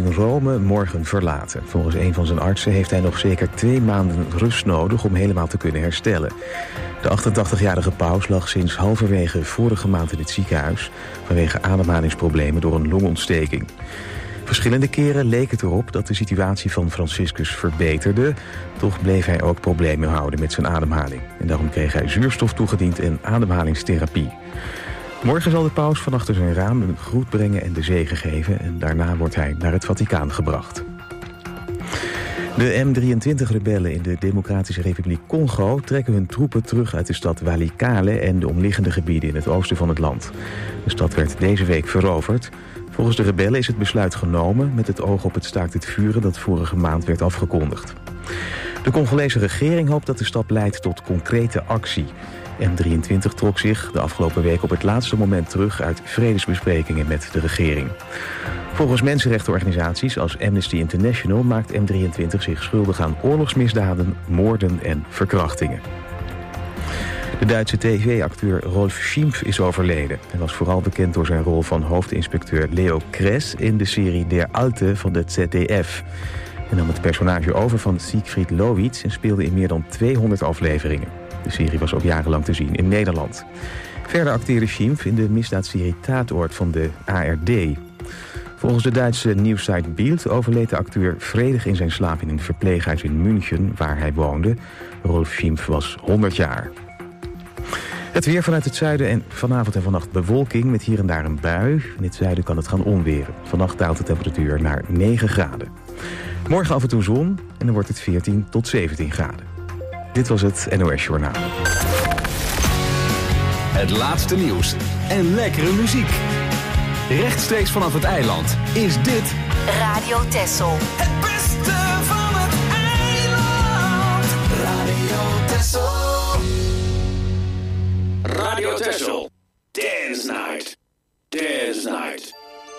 Rome morgen verlaten. Volgens een van zijn artsen heeft hij nog zeker 2 maanden rust nodig om helemaal te kunnen herstellen. De 88-jarige paus lag sinds halverwege vorige maand in het ziekenhuis vanwege ademhalingsproblemen door een longontsteking. Verschillende keren leek het erop dat de situatie van Franciscus verbeterde. Toch bleef hij ook problemen houden met zijn ademhaling. En daarom kreeg hij zuurstof toegediend en ademhalingstherapie. Morgen zal de paus van achter zijn raam een groet brengen en de zegen geven. En daarna wordt hij naar het Vaticaan gebracht. De M23-rebellen in de Democratische Republiek Congo trekken hun troepen terug uit de stad Walikale en de omliggende gebieden in het oosten van het land. De stad werd deze week veroverd. Volgens de rebellen is het besluit genomen met het oog op het staakt het vuren dat vorige maand werd afgekondigd. De Congolese regering hoopt dat de stap leidt tot concrete actie. M23 trok zich de afgelopen week op het laatste moment terug uit vredesbesprekingen met de regering. Volgens mensenrechtenorganisaties als Amnesty International maakt M23 zich schuldig aan oorlogsmisdaden, moorden en verkrachtingen. De Duitse tv-acteur Rolf Schimpf is overleden. Hij was vooral bekend door zijn rol van hoofdinspecteur Leo Kress in de serie Der Alte van de ZDF. Hij nam het personage over van Siegfried Lowitz en speelde in meer dan 200 afleveringen. De serie was ook jarenlang te zien in Nederland. Verder acteerde Schimpf in de misdaadserie Tatort van de ARD. Volgens de Duitse nieuwssite Bild overleed de acteur vredig in zijn slaap in een verpleeghuis in München, waar hij woonde. Rolf Schimpf was 100 jaar. Het weer vanuit het zuiden en vanavond en vannacht bewolking met hier en daar een bui. In het zuiden kan het gaan onweren. Vannacht daalt de temperatuur naar 9 graden. Morgen af en toe zon en dan wordt het 14 tot 17 graden. Dit was het NOS Journaal. Het laatste nieuws en lekkere muziek. Rechtstreeks vanaf het eiland is dit Radio Texel. Het beste van het eiland. Radio Texel. Radio Texel. Dance Night. Dance Night.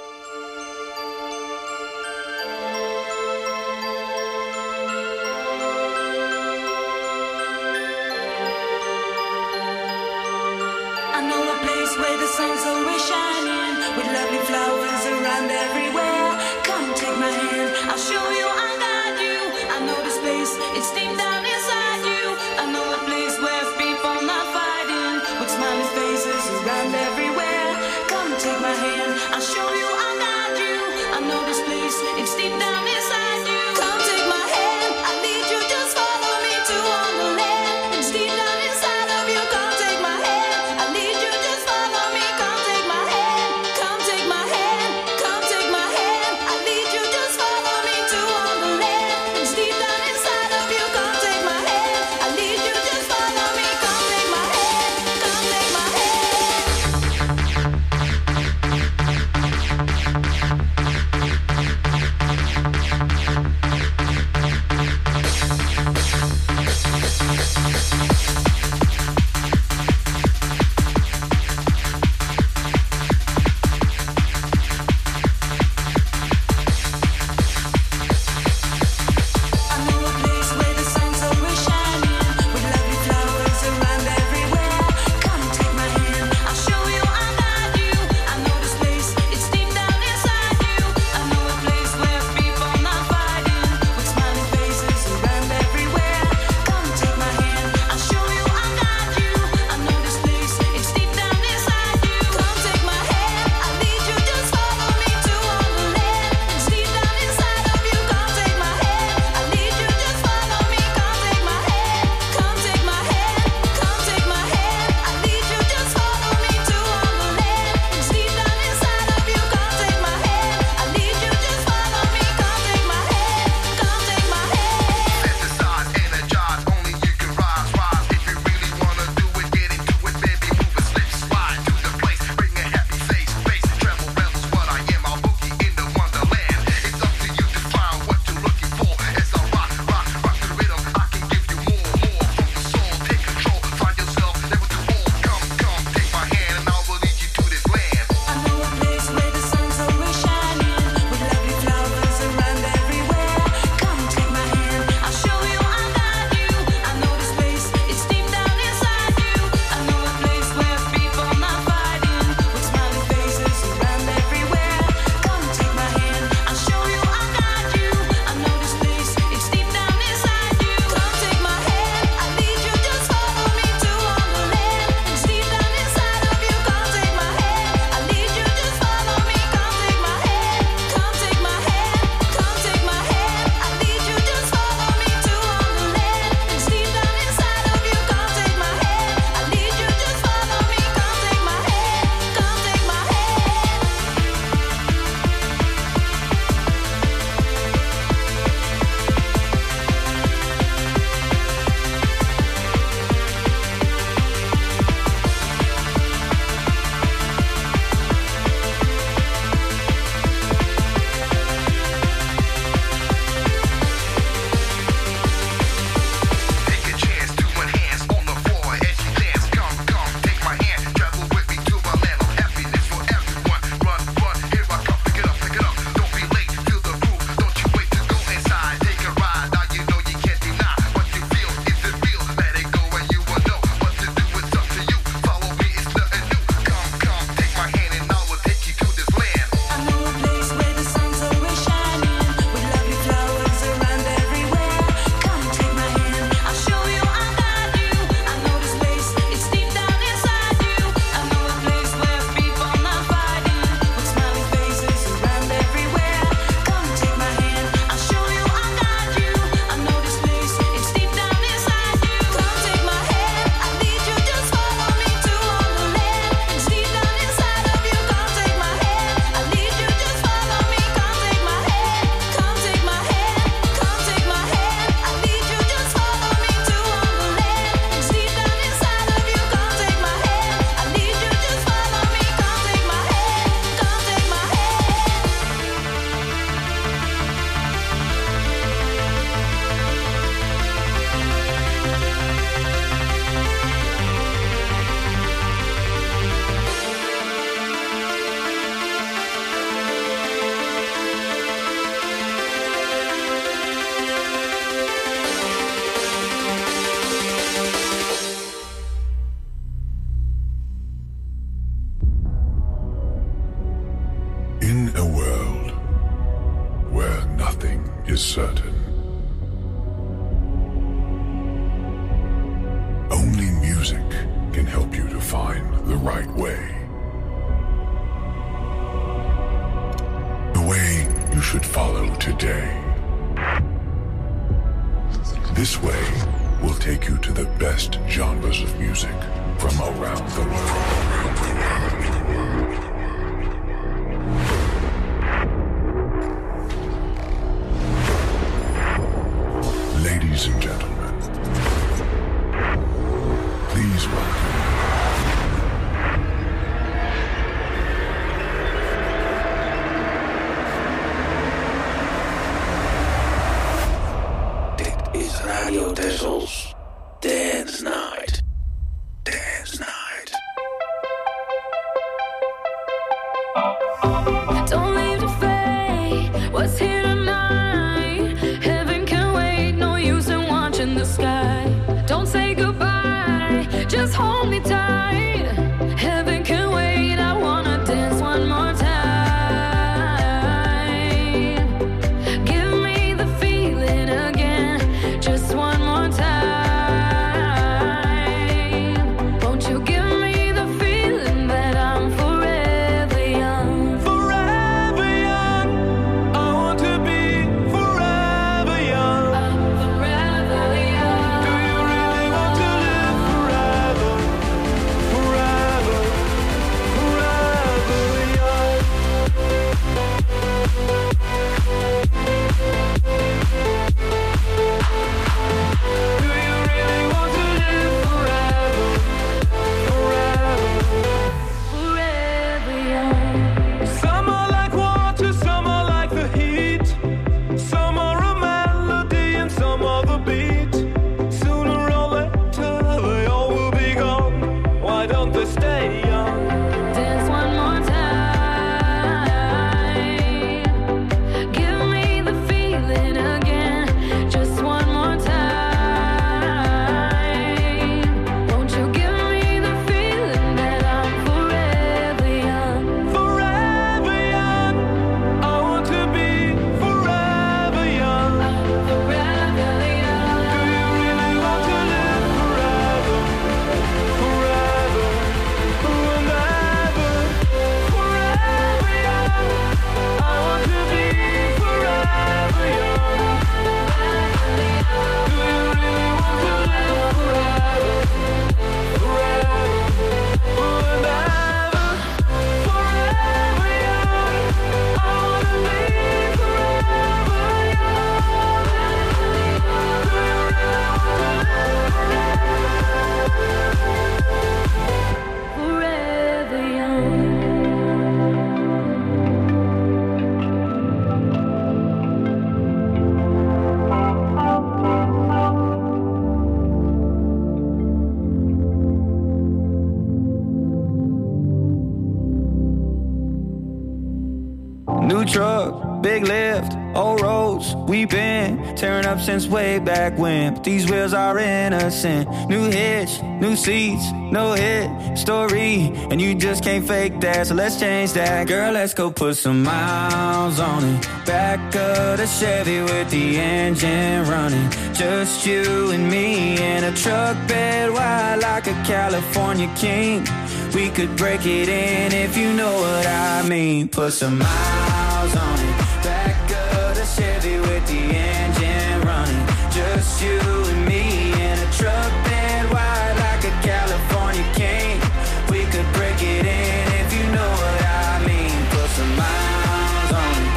I know a place where the sun's always shining, with lovely flowers around everywhere. Come take my hand, I'll show you, I'll guide you. I know this place, it's deep down inside you. I know a place where people not fighting, with smiling faces around everywhere. Come take my hand, I'll show you, I'll guide you. I know this place, it's deep down inside you. Come take my hand, I lead you, just follow me to Wonderland. It's deep down inside of you. Come take my hand, I lead you, just follow me. Come take my hand, come take my hand, come take my hand. is certain. Only music can help you to find the right way. The way you should follow today. This way will take you to the best genres of music from around the world. Ladies and gentlemen, please welcome. Radio Tessel's Dance Night. Dance Night. Don't leave the fate. What's here tonight? Heaven can wait. No use in watching the sky. Don't say goodbye. Just hold me tight. Heaven can wait. I wanna dance one more time. Give me the feeling again. Just one more time. Won't you give me the feeling that I'm forever young? Forever young. I want to be forever young. I'm forever young. Do you really want to live forever? Forever, forever young. Do you really want to live forever? Forever. Forever young. Some are like water, some are like the heat. Some are a melody and some are the beat. Sooner or later they all will be gone. Why don't they stay young? Dance one more time. Give me the feeling again. Just one more time. Won't you give me the feeling that I'm forever young? Forever young. I want to be forever young. Forever young. Do you really want to live forever? Forever, forever, forever young. I want to be forever young. Do you really want to live forever? Forever, forever, forever young. I want to be forever young. Do you really want to live Forever young. New truck, big lift, old roads. We've been tearing up since way back when. But these wheels are innocent. New hitch, new seats, no hit story. And you just can't fake that, so let's change that. Girl, let's go put some miles on it. Back of the Chevy with the engine running. Just you and me in a truck bed wide like a California king. We could break it in if you know what I mean. Put some miles on it. Back of the Chevy with the engine running. Just you and me in a truck bed wide like a California king. We could break it in if you know what I mean. Put some miles on it.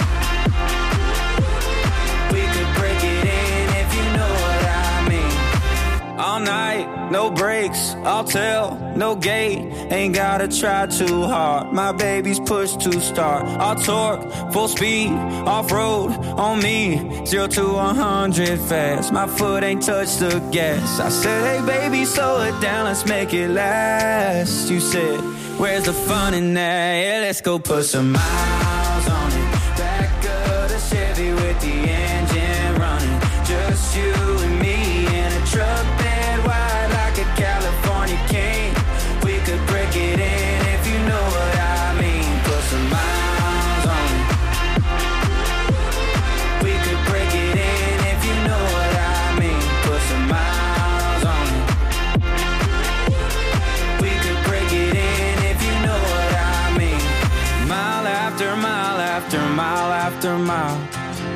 We could break it in if you know what I mean. All night, no brakes, I'll tell, no gate. Ain't gotta try too hard, my baby's push to start. I'll torque, full speed, off-road, on me. 0 to 100 fast, my foot ain't touched the gas. I said, hey baby, slow it down, let's make it last. You said, where's the fun in that? Yeah, let's go put some miles on it. Back of the Chevy with the engine running. Just you and me in a truck bed wide like a California king. We could break it in if you know what I mean. Put some miles on it. We could break it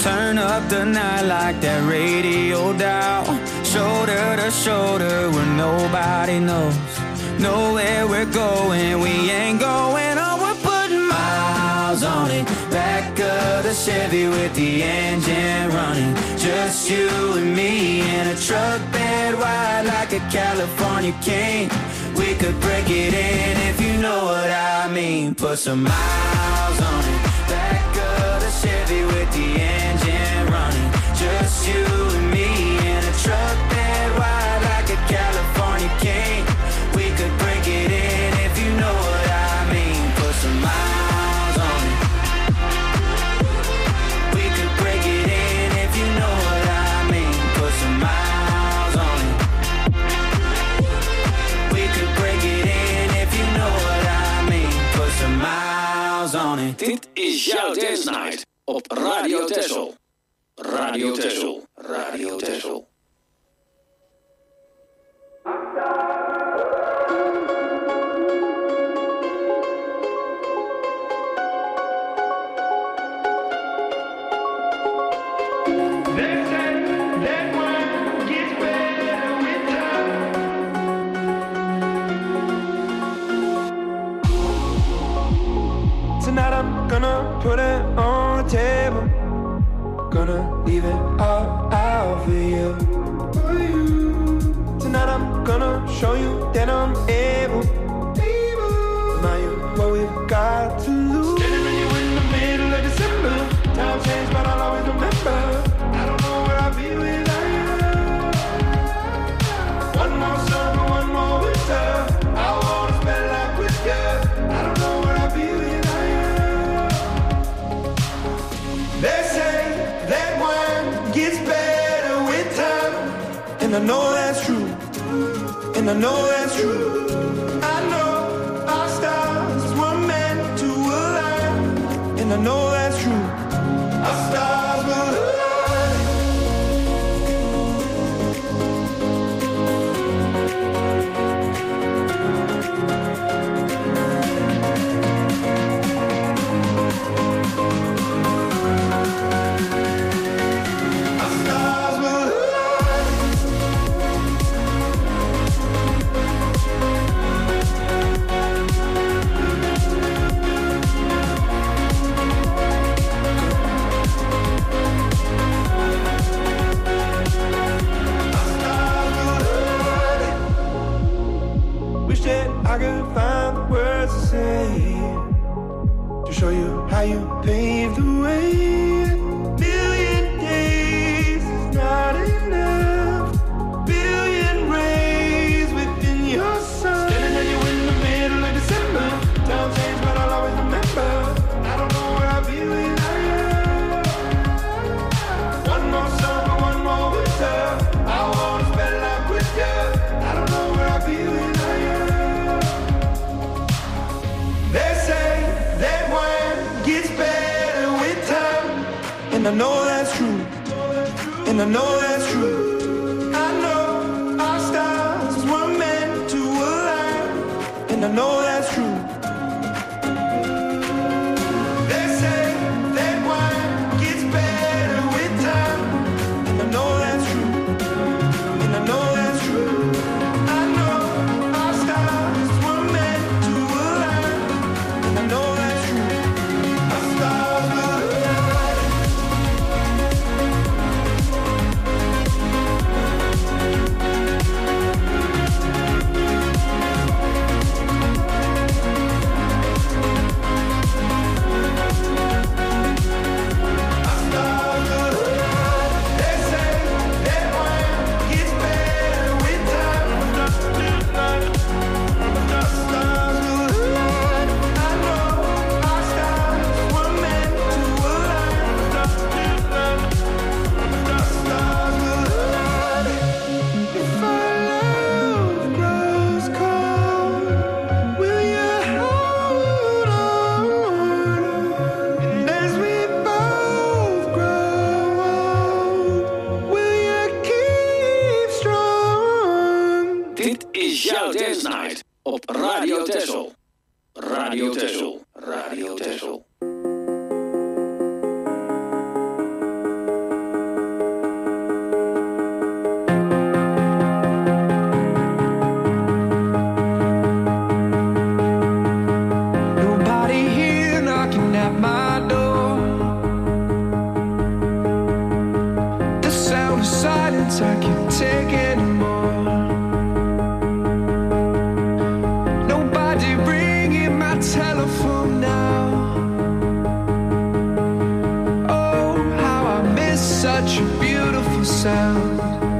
Turn up the night like that radio dial. Shoulder to shoulder where nobody knows. Know where we're going, we ain't going home. We're putting miles on it. Back of the Chevy with the engine running. Just you and me in a truck bed wide like a California king. We could break it in if you know what I mean. Put some miles on it. Back of the Chevy with the engine running. Just you and me in a truck bed wide like a California king. We could break it in if you know what I mean. Put some miles on it. We could break it in if you know what I mean. Put some miles on it. We could break it in if you know what I mean. Put some miles on it. Dit is jouw Dance Night op Radio Texel. Radio Texel. Radio Texel. Tonight I'm gonna put it on the table. Gonna leave it all out for you. Tonight I'm gonna show you that I'm able. Now you what we've got to lose. Standing with you in the middle of December. Time changed, but I'll always remember. I don't know where I'll be without you. One more summer, one more winter. I wanna spend life with you. I don't know where I'll be without you. They say that wine gets better with time, and I know that's true, and I know that's true. I know our stars were meant to align, and I know that's true. Our stars will align. I could find the words to say to show you how you paved the way. Billion days is not enough. Billion rays within your sun. Standing at you in the middle of December. Time changed, but I'll always remember. I don't know where I'll be without you. One more summer, one more winter. I wanna spend life with you. I don't know where I'll be without you. They say that wine gets better with time, and I know that's true, and I know that's true. I know our stars were meant to align, and I know that's true. They say that wine gets better with time, and I know that's true, and I know that's true. I know our stars were meant to align, and I know that's true. Our stars will align. moments I can't take anymore. Nobody ringing my telephone now. Oh, how I miss such a beautiful sound.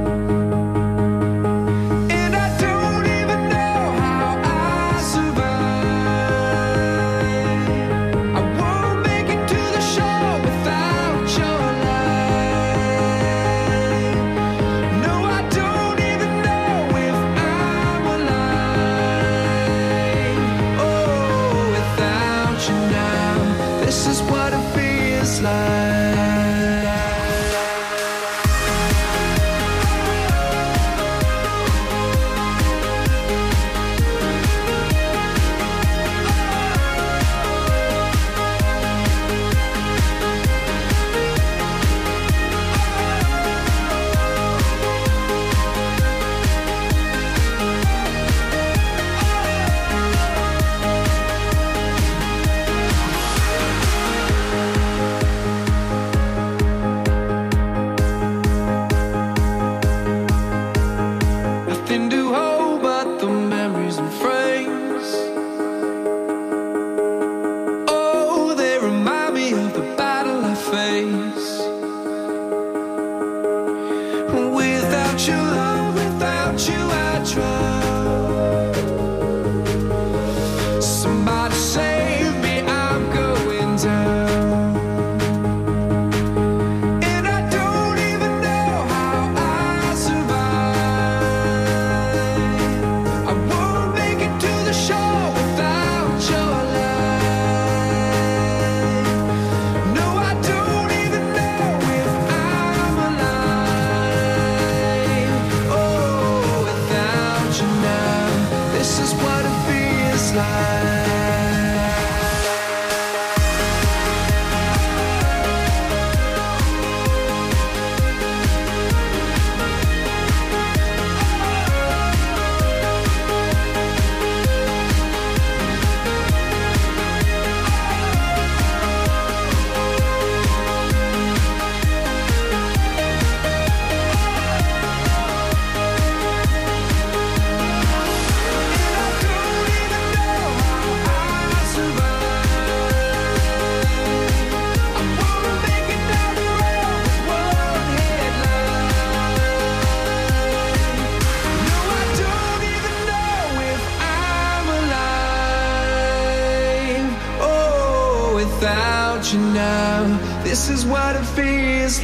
This is what it feels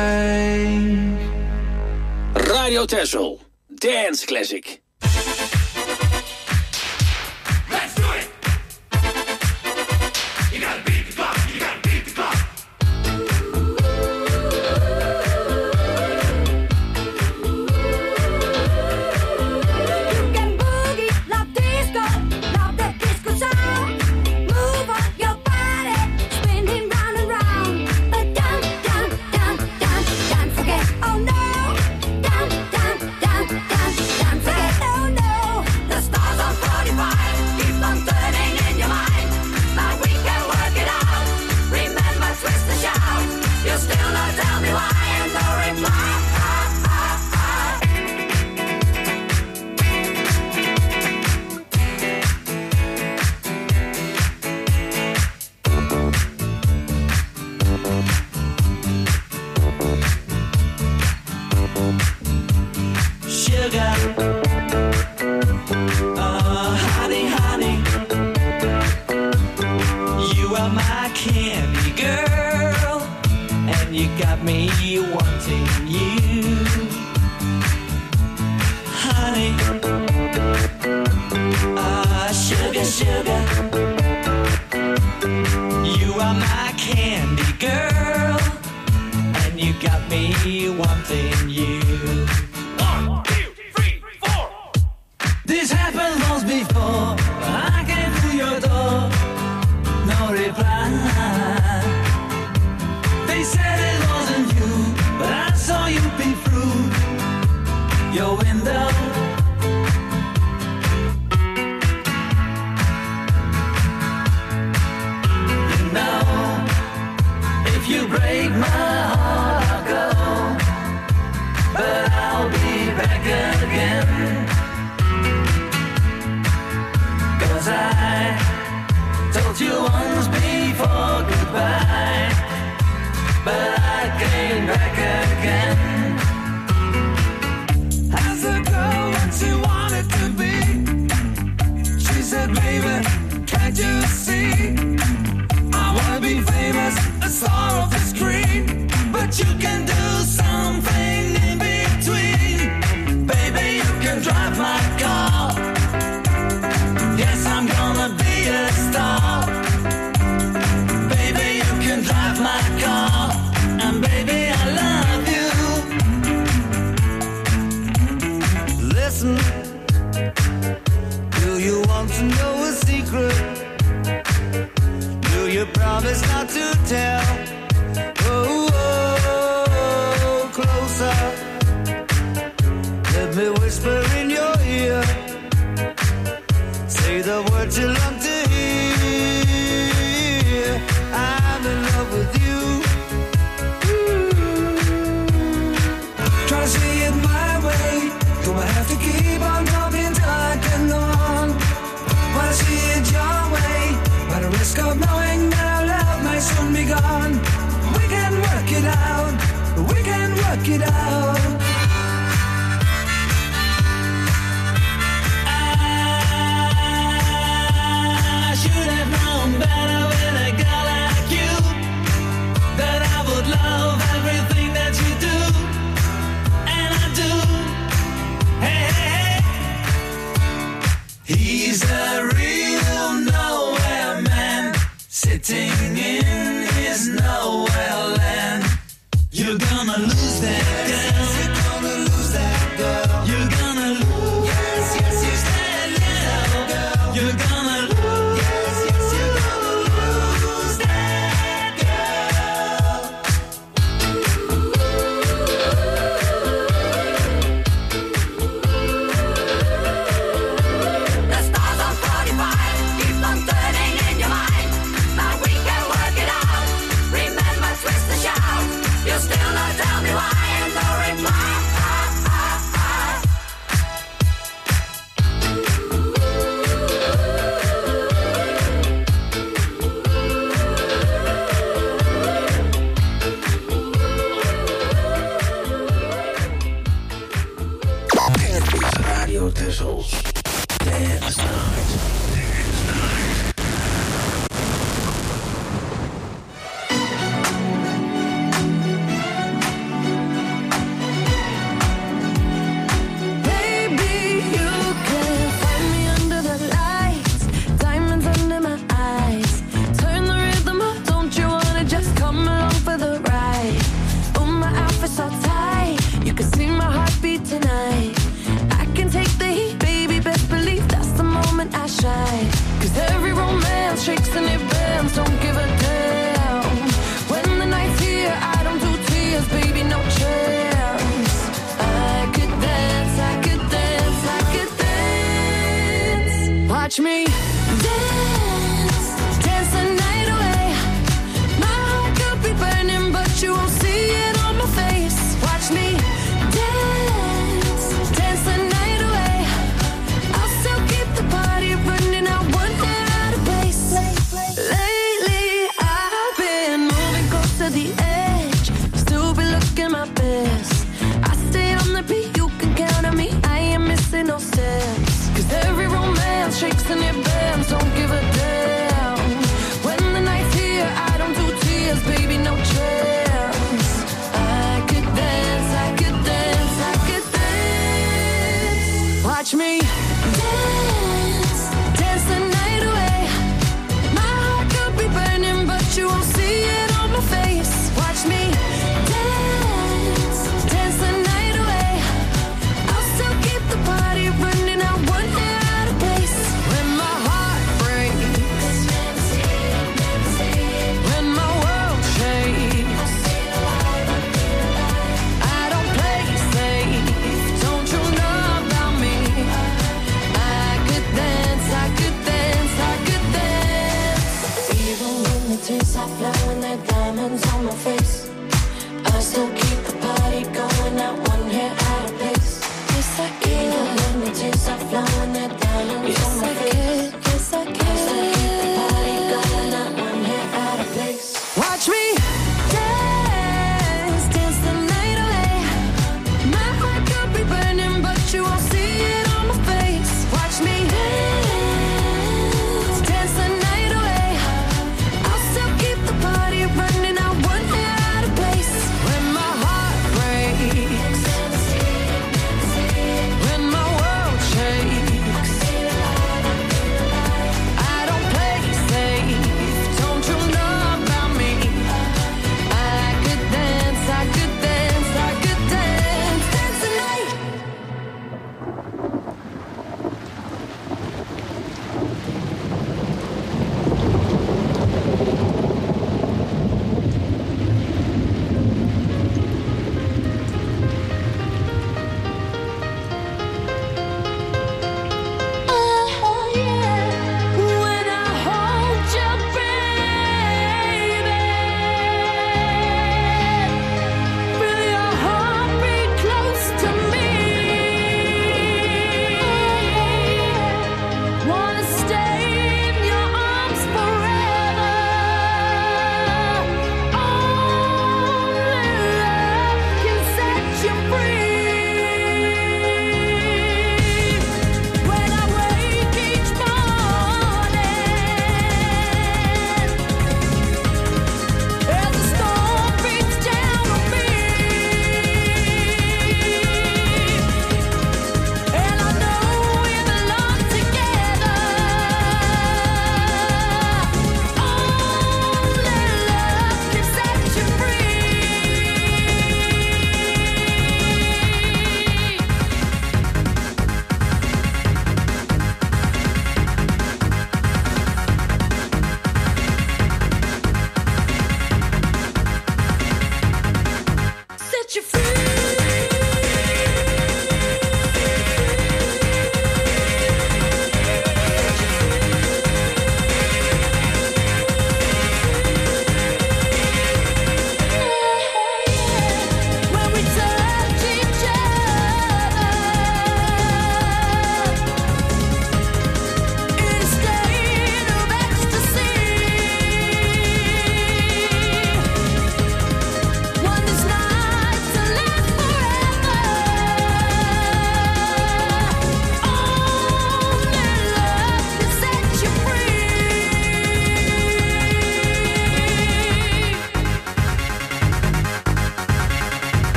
like. Radio Texel, Dance Classic. Let's do it! You gotta beat the clock, you gotta beat the clock. You can boogie, love disco, love the disco sound. Move on your body, spinning round and round. But don't forget, oh no. Don't forget, oh no. The stars on 45 keep on turning in your mind. But we can work it out. Remember, twist and shout. You still don't tell me why, and no reply. Sugar, honey, honey, you are my candy girl, and you got me wanting you, honey, sugar, sugar, you are my candy girl, and you got me wanting you. This happened once before. I came through your door, no reply. They said it wasn't you, but I saw you peep through your window. You know, if you break my heart, I'll go. But again. Asked the girl what she wanted to be. She said, baby, can't you see? I wanna be famous, a star of the screen, but you can do something in between. Baby, you can drive my car. Yes, I'm gonna be a star. Baby, you can drive my car. And baby, I love you. Listen, do you want to know a secret? Do you promise not to tell? Oh, oh, closer. Let me whisper in your ear. Say the words you love to hear. I'm in love with you. Try to see it my way. Do I have to keep on talking till I can go on? Wanna see it your way, by the risk of knowing that our love might soon be gone. We can work it out. We can work it out. I should have known better with a girl like you, that I would love everything that you do, and I do. Hey, hey, hey. He's a real nowhere man, sitting in his nowhere land. You're gonna lose that girl. You're gonna lose that girl. You're gonna lose. Yes, yes, yes, that girl. You're gonna lose. Yes, yes, you're gonna lose that girl. The stars on 45 keep on turning in your mind, but we can work it out. Remember, twist the shout. You still not tell me why, and no reply. Radio Texel. Dance Night. Baby, you can find me under the lights, diamonds under my eyes. Turn the rhythm up, don't you wanna just come along for the ride? Oh, my outfit's all tight, you can see my heartbeat tonight. I can take the heat, baby, best believe that's the moment I shine. 'Cause every romance shakes and it bends, don't give a damn. When the night's here, I don't do tears, baby, no chance. I could dance, I could dance, I could dance. Watch me dance, dance the night away. My heart could be burning, but you won't see it on my face. Watch me dance, dance the night away. I'll still keep the party running, I won't get out of place. Lately, I've been moving close to the edge, still be looking my best. I stay on the beat, you can count on me, I ain't missing no steps. 'Cause every romance shakes and it bends, don't give a damn. When the night's here, I don't do tears, baby, no chance. I could dance, I could dance, I could dance. Watch me dance, dance the night away. My heart could be burning, but you won't see it on my face. Watch me dance,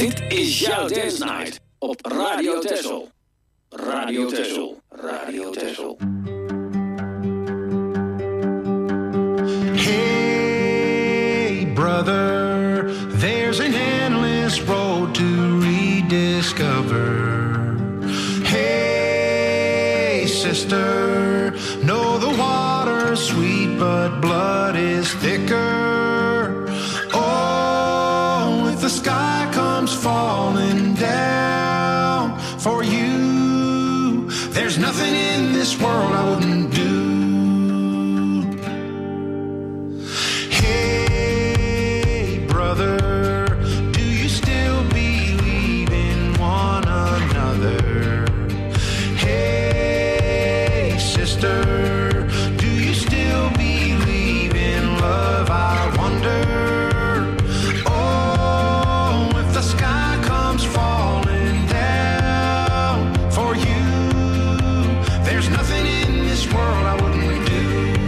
Dit is jouw Dance Night op Radio Texel. Radio Texel. Radio Texel. Hey, brother, there's an endless road to rediscover. Hey, sister, know the water's sweet, but blood is thicker. Oh, if the sky comes falling down for you, there's nothing in this world I wouldn't do. Hey, brother, do you still believe in one another? Hey, sister, do you still believe in love? I wonder. Oh, if the sky comes falling down for you, there's nothing in this world I wouldn't do.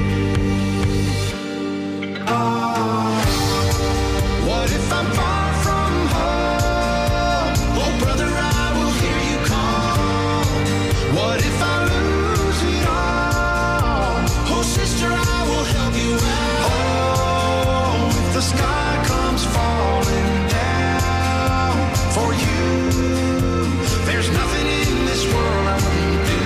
Oh, what if I'm far from home? Oh, brother, I will hear you call. What if I lose it all? Oh, sister, I will help you out. Oh, if the sky comes falling down for you, there's nothing in this world I wouldn't do.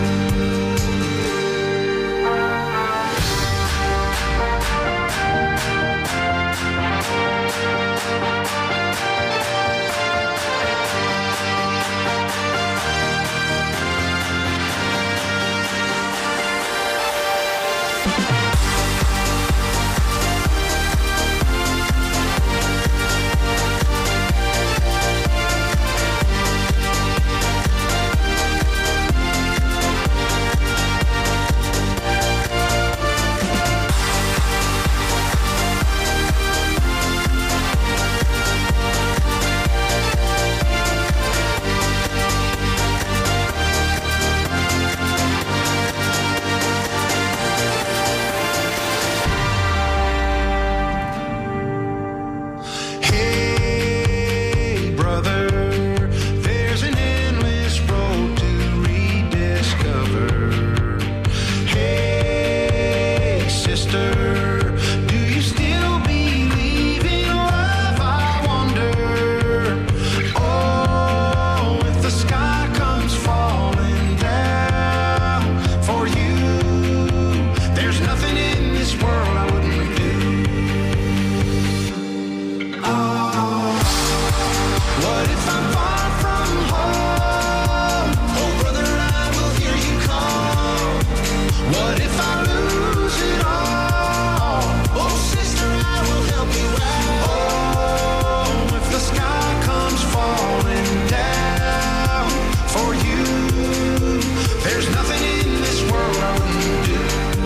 Hey, brother, there's an endless road to rediscover. Hey, sister, do you still believe in love? I wonder. Oh, if the sky comes falling down for you, there's nothing in this world I wouldn't do. Oh, what if I'm far from home? Oh, brother, I will hear you call. What if I lose it all? Oh, sister, I will help you out. Oh, if the sky comes falling down for you, there's nothing in this world I wouldn't do.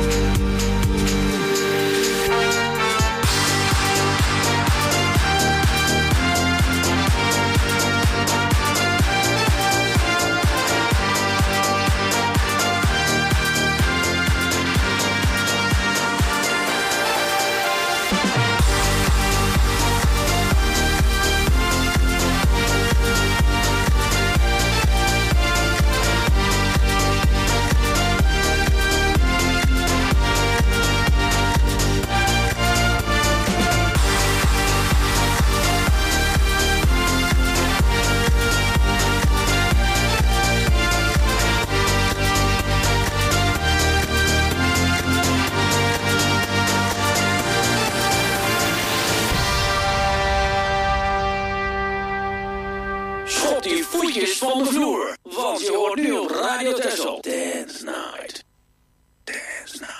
Schop die voetjes van de vloer, want je hoort nu op Radio Texel. Dance Night. Dance Night.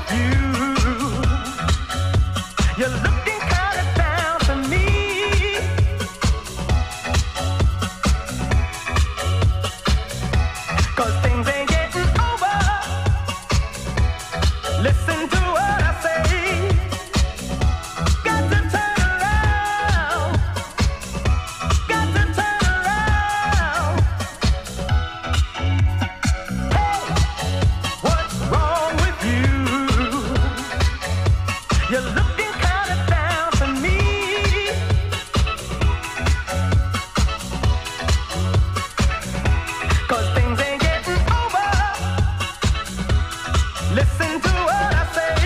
You're looking kind of down to me. You're looking kind of down to me. 'Cause things ain't getting over. Listen to what I say.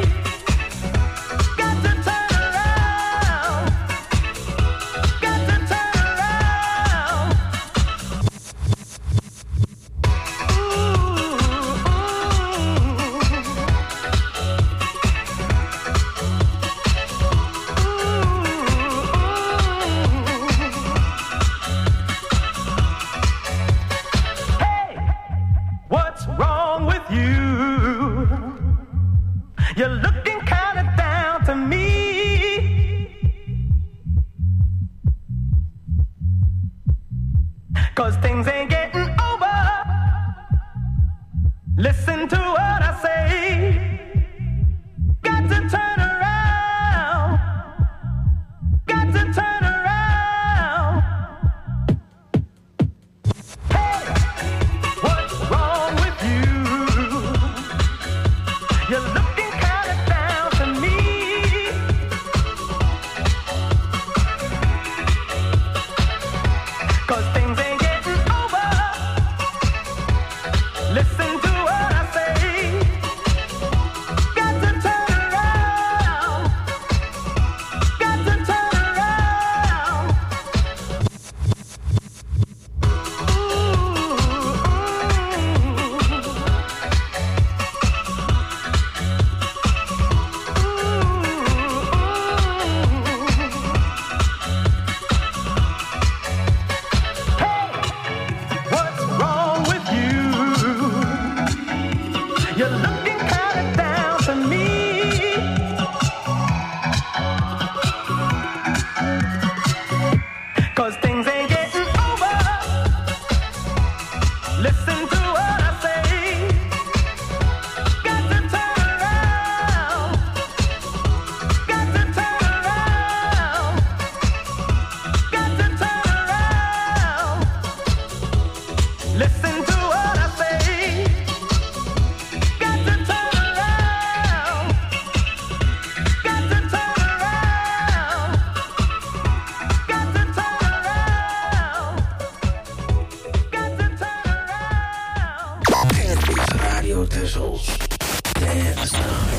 Got to turn around. Got to turn around. Hey, what's wrong with you? You're looking kind of down to me. 'Cause things ain't getting over. Listen to what I say. Got to turn around. Got to turn around. Hey, what's wrong with you? You're looking kind of down to me. 'Cause things ain't getting over. Listen to what I say. Got to turn around. Got to turn around. Hey, what's wrong with you? You're looking kind of down to me. 'Cause things ain't getting over. Listen to what I say. Got to turn around. Got to turn around. Got to turn around. Listen to what I say. Got to turn around. Got to turn around. Got to turn around. Got to turn around. Radio Tessel. Dance Night.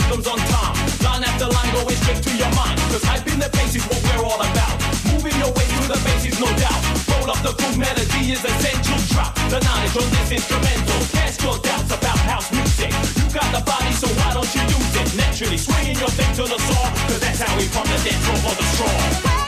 rhythms on time. Line after line going straight to your mind. Cause hype in the bass is what we're all about. Moving your way through the bass is no doubt. Roll up the groove, melody is essential. Drop the knowledge on this instrumental. Cast your doubts about house music. You got the body, so why don't you use it? Naturally swinging your thing to the saw. Cause that's how we pump the dance floor for the strong.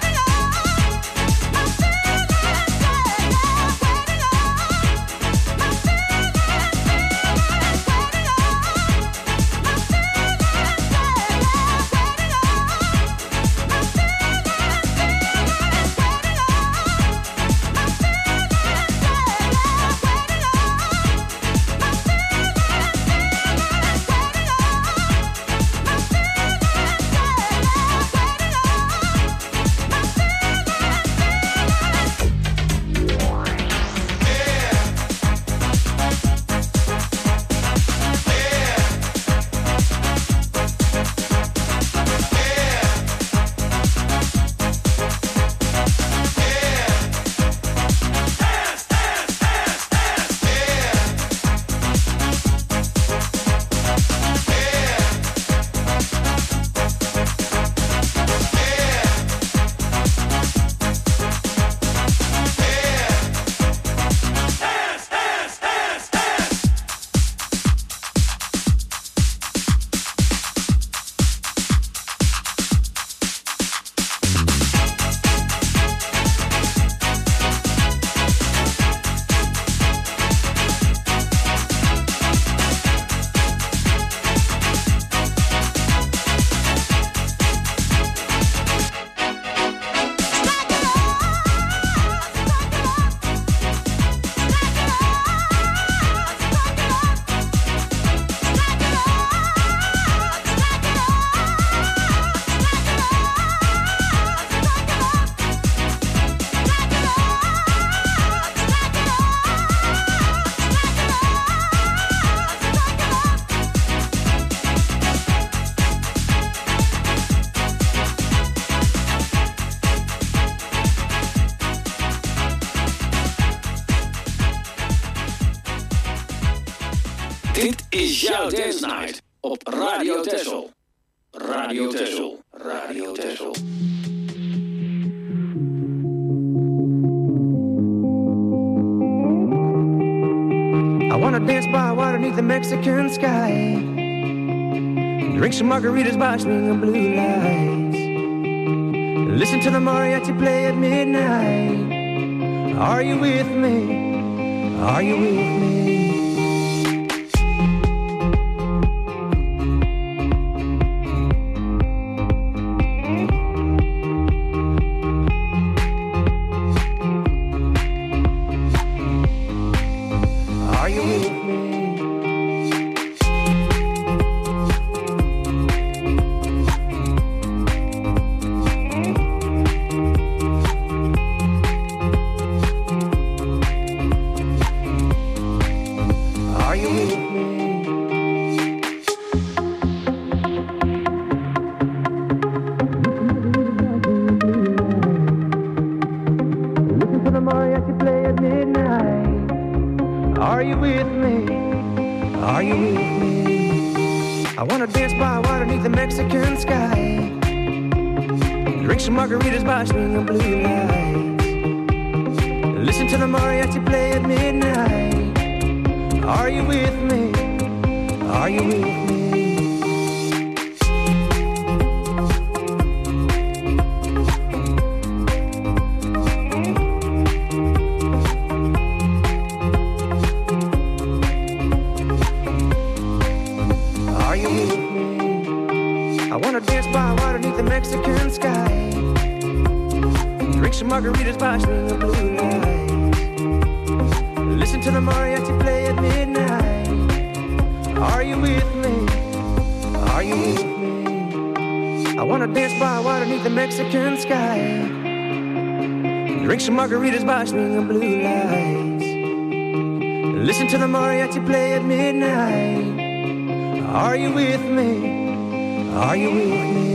Dit is jouw Dance Night op Radio Texel. Radio Texel. Radio Texel. I wanna dance by water beneath the Mexican sky. Drink some margaritas by swinging blue lights. Listen to the mariachi play at midnight. Are you with me? Are you with me? Margaritas by swinging blue lights. Listen to the mariachi play at midnight. Are you with me? Are you with me?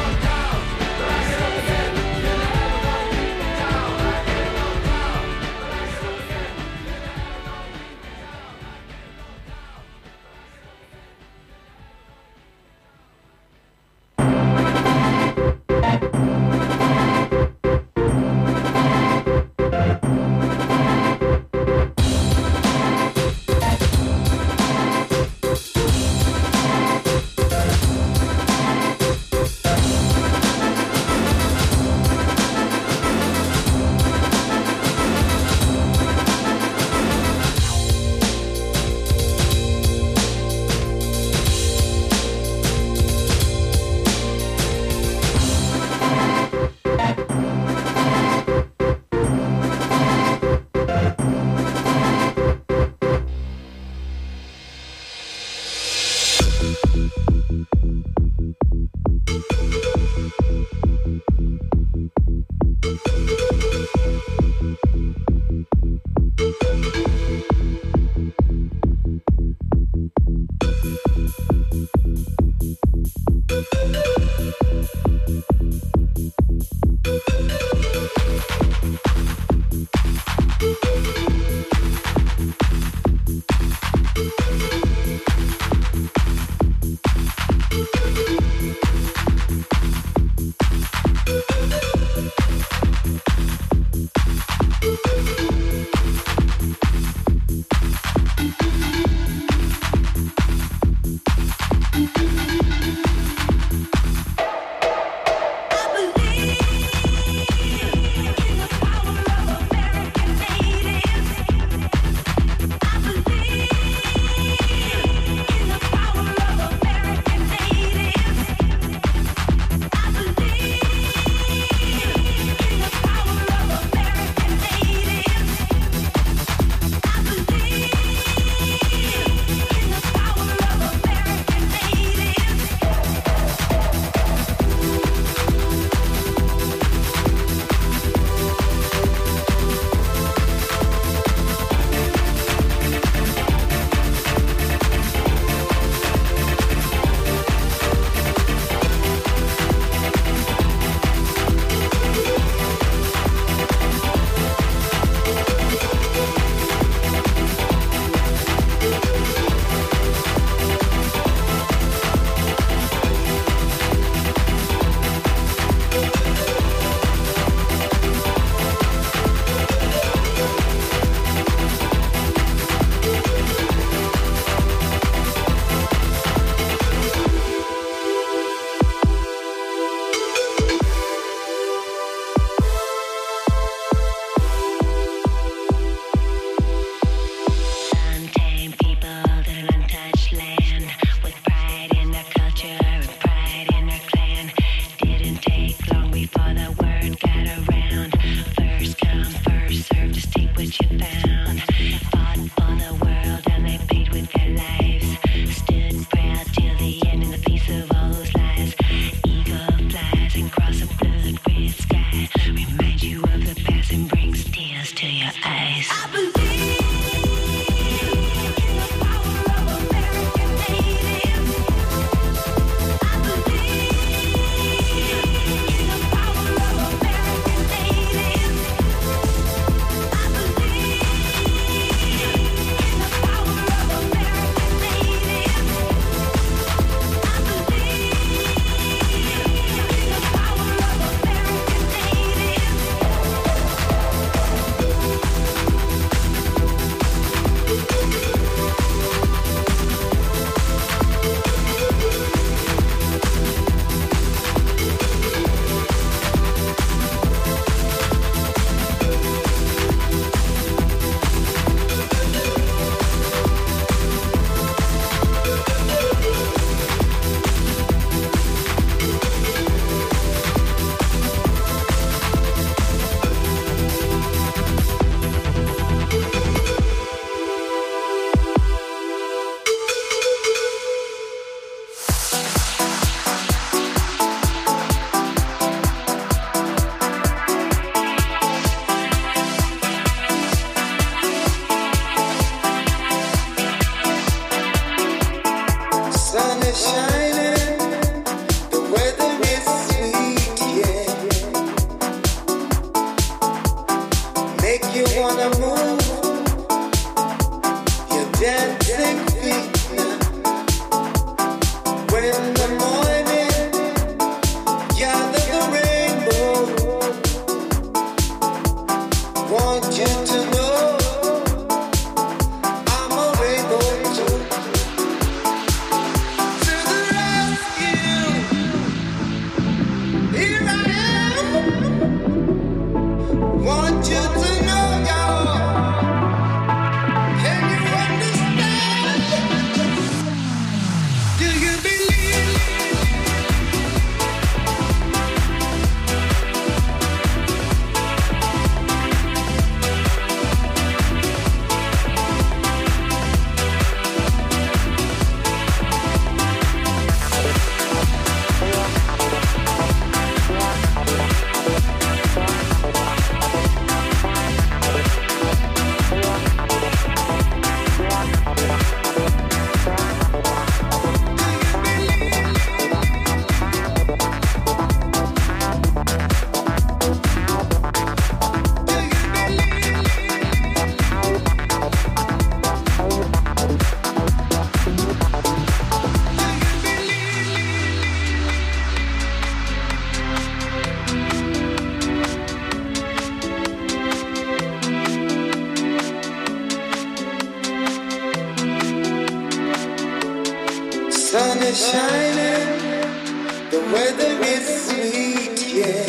is shining, the weather is sweet, yeah.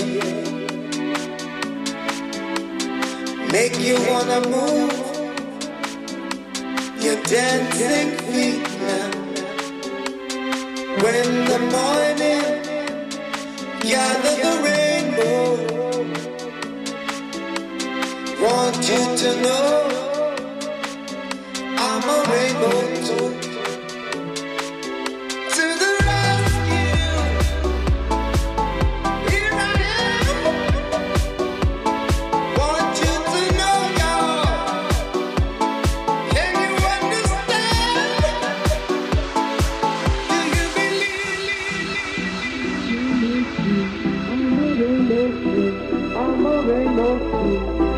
Make you wanna move your dancing feet now. When the morning gather the rainbow, want you to know I'm a rainbow too. To the rescue, here I am. Want you to know, y'all. Can you understand? Do you believe? I'm a rainbow too.